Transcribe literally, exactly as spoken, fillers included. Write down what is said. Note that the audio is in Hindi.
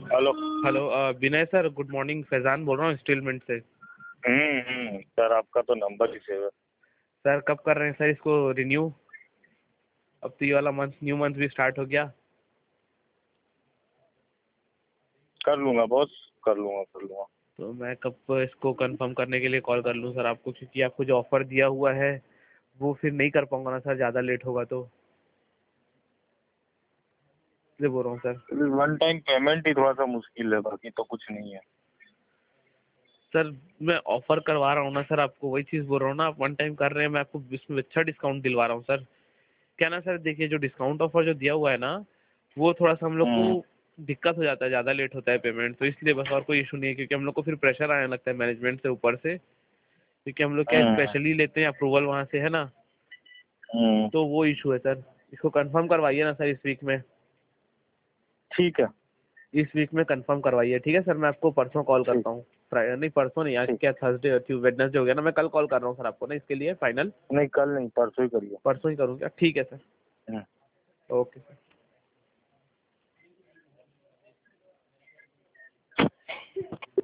Hello. Hello uh, Vinay sir, good morning. Faizan बोल रहा हूँ इंस्टॉलमेंट से। हम्म हम्म सर, आपका तो नंबर ही सेव है। सर कब कर रहे हैं सर इसको रिन्यू? अब तो ये वाला मंथ, न्यू मंथ भी स्टार्ट हो गया। कर लूंगा बॉस, कर लूंगा कर लूंगा। तो मैं कब इसको कंफर्म करने के लिए कॉल कर लूँ सर आपको, क्योंकि आपको जो ऑफर दिया हुआ है वो फिर नहीं कर पाऊंगा ना सर, ज़्यादा लेट होगा तो, इसलिए बोल रहा हूँ सर। वन टाइम पेमेंट ही थोड़ा सा मुश्किल है, बाकी तो कुछ नहीं है। सर मैं ऑफर करवा रहा हूँ ना सर आपको, वही चीज़ बोल रहा हूँ ना। आप वन टाइम कर रहे हैं, मैं आपको इसमें अच्छा डिस्काउंट दिलवा रहा हूँ सर। क्या ना सर, देखिए जो डिस्काउंट ऑफर जो दिया हुआ है ना, वो थोड़ा सा हम लोग हम्म को दिक्कत हो जाता है, ज़्यादा लेट होता है पेमेंट, तो इसलिए बस, और कोई इशू नहीं है। क्योंकि हम लोग को फिर प्रेशर आने लगता है मैनेजमेंट से ऊपर से, क्योंकि हम लोग क्या हम्म स्पेशली लेते हैं अप्रूवल वहाँ से, है ना। हम्म तो वो इशू है सर। इसको कंफर्म करवाइए ना सर इस वीक में। ठीक है। इस वीक में कंफर्म करवाइए, ठीक है सर। मैं आपको परसों कॉल ठीक करता हूँ। फ्राइडे नहीं, परसों नहीं, आज ठीक। क्या थर्सडे, वेडनेसडे हो गया ना। मैं कल कॉल कर रहा हूँ सर आपको ना इसके लिए फाइनल। नहीं, कल नहीं, परसों ही करिए। परसों ही करूँ क्या? ठीक है सर। हम्म। Okay sir.